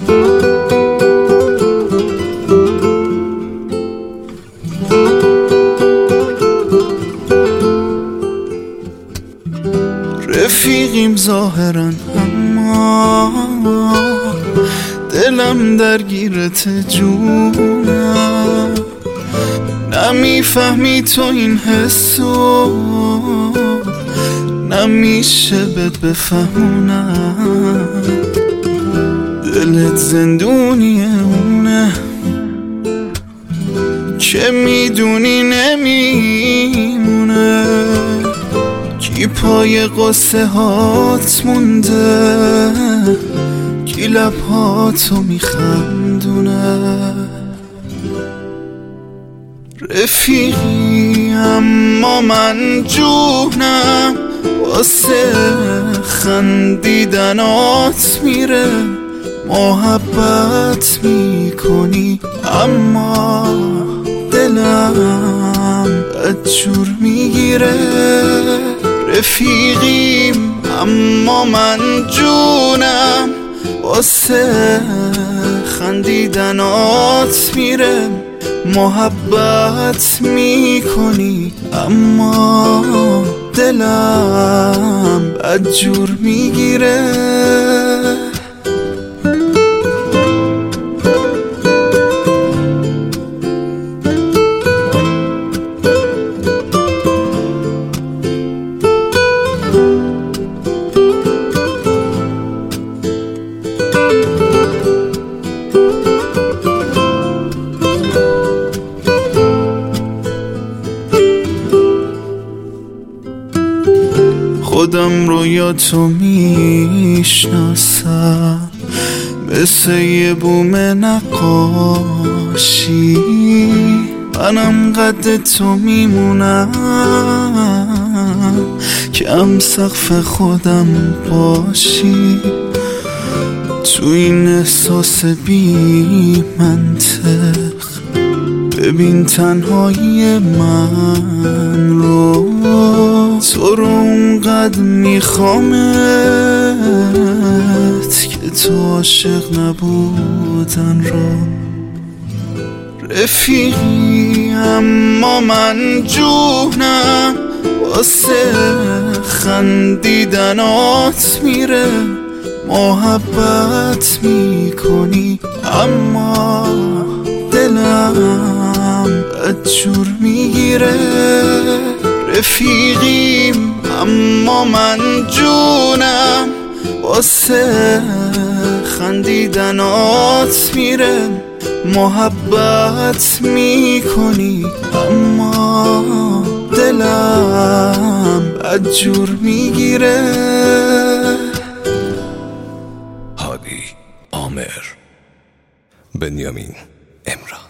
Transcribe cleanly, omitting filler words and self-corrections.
رفیقیم ظاهرا اما دلم درگیرت جونم، نمیفهمی تو این حسو، نمیشه بهت بفهمونم. دلت زندونیه اونه که میدونی نمیمونه، کی پای قصه هات مونده، کی لبهاتو میخندونه. رفیقی اما من جونم، واسه خندیدنات میره، محبت میکنی اما دلم بدجور میگیره. رفیقیم اما من جونم، واسه خندیدنات میره، محبت میکنی اما دلم بدجور میگیره. خودم رو یا تو میشناسم، مثل یه بوم نقاشی، منم قد تو میمونم که هم سقف خودم باشی. تو این احساس بی منطق ببین تنهایی من رو، تو رو اونقدر میخوامت که تو عاشق نبودن رو. رفیقی اما من جونم، واسه خندیدنات میره، محبت میکنی اما دلم بدجور میگیره. رفیقیم اما من جونم، واسه خندیدنات میره، محبت میکنی اما دلم بدجور میگیره. هادی عامر، بنیامین امران.